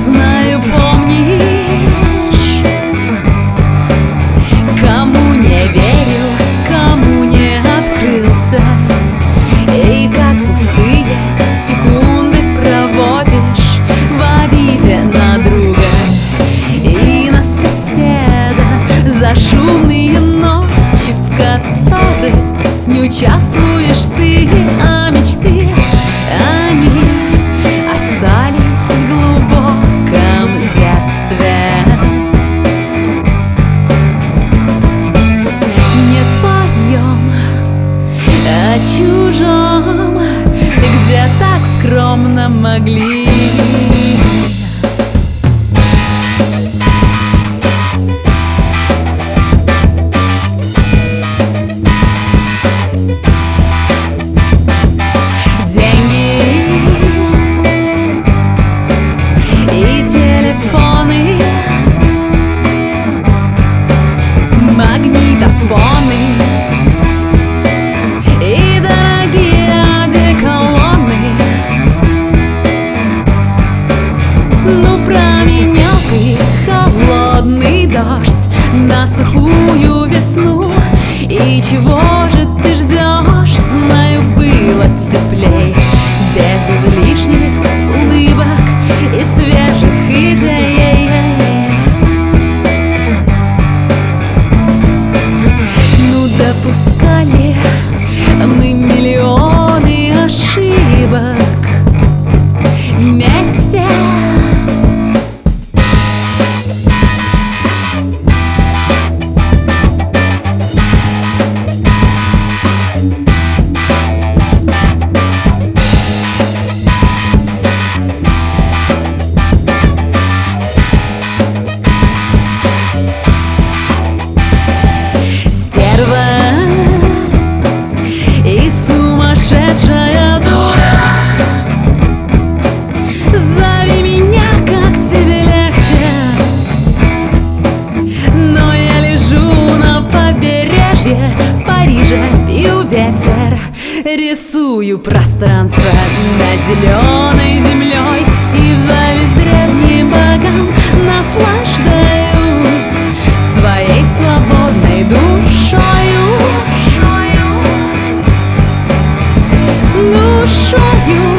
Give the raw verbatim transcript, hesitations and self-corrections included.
знаю, помнишь. Кому не верил, кому не открылся, и как пустые секунды проводишь в обиде на друга и на соседа за шумные ночи, в которых не участвуешь ты, а мечты, они остались в глубоком детстве. Не твоем, а чужом, где так скромно могли. Магнитофоны и дорогие одеколоны. Ну, променял ты холодный дождь на сухую весну. И чего же ты ждешь? Знаю, было теплей, без излишних улыбок и свежих идей. Допускали мы миллионы ошибок вместе. И сумасшедшая дура, зови меня, как тебе легче. Но я лежу на побережье Парижа, пью ветер, рисую пространство над зеленой землей и в зависть древним богам наслаждаюсь своей свободной душою. Душою.